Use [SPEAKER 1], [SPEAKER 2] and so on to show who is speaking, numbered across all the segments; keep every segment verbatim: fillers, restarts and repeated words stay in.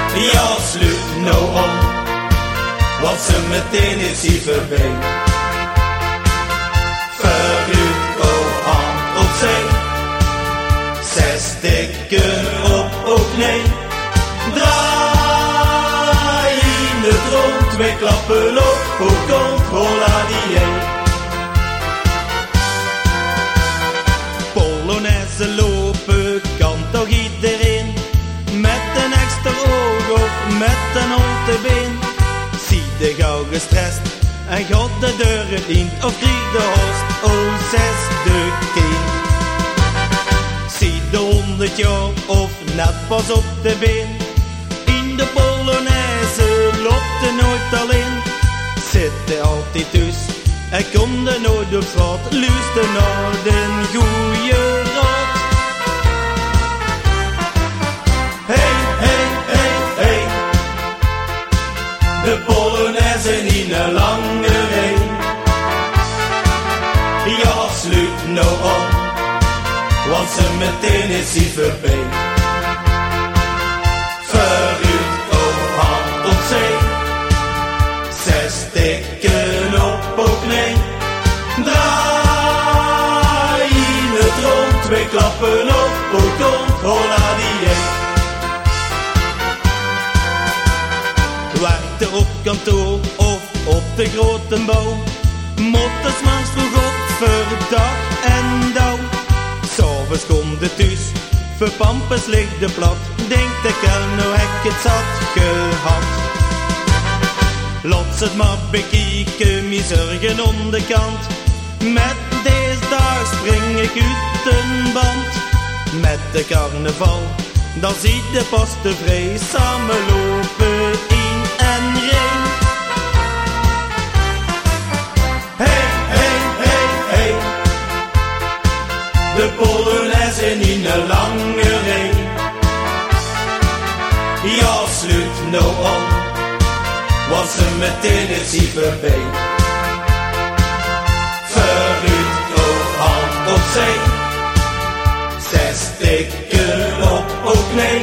[SPEAKER 1] Ja, sluit nou om, want ze meteen is hij voorbij. Vooruit, oh, hand opzij, zes stikken op, ook nee. Draai in het rond, twee klappen op, hoe komt hola die ei. Polonaise lopen kan toch iedereen, met een extra oog of met een holte been. Zie de gauw gestrest en gaat de deuren in, of drie de horst, oh zes de kind. Zie de honderd jaar of net pas op de been. In de Polonaise loopt er nooit alleen. Zit er altijd thuis en komt er nooit op straat. Luister naar de goeie raad. Hey, hey, hey, hey. De Polonaise in een lange rij. Ja, sluit nou op, want ze meteen is hij voorbij. Vooruit, oh, hand opzij, zes stikken op, ook nee. Draai in het rond, twee klappen op, hoe komt hola die ei. Werkte op kantoor of op de grote bouw, motorsmans vroeg op voor dag en dauw. S'avonds komt de thuis, voor pampers ligt de plat. Denkt de kerel, nou heb ik het zat gehad. Laat het maar bekijken, mijn zorgen onderkant. Met deze dag spring ik uit een band. Met de carnaval, dan ziet de pas te vrij. Samen lopen in en rij. Hey, hey, hey, hey. De Polonaise in een lange rij. Ja, sluit nou om, want ze meteen is hij voorbij. Vooruit, oh, hand opzij, zes stikken op, ook nee.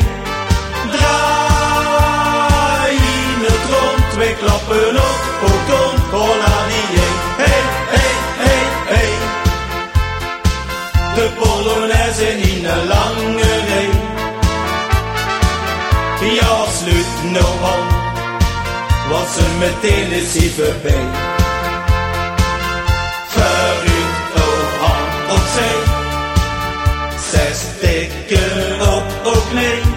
[SPEAKER 1] Draai in het rond, twee klappen op, hoe komt hola die ei. Hey, hey, hey, hey. De Polonaise in een lange rij. Ja, sluit nou om, want ze meteen is hij voorbij. Vooruit, oh, hand opzij, zes stikken op, ook nee.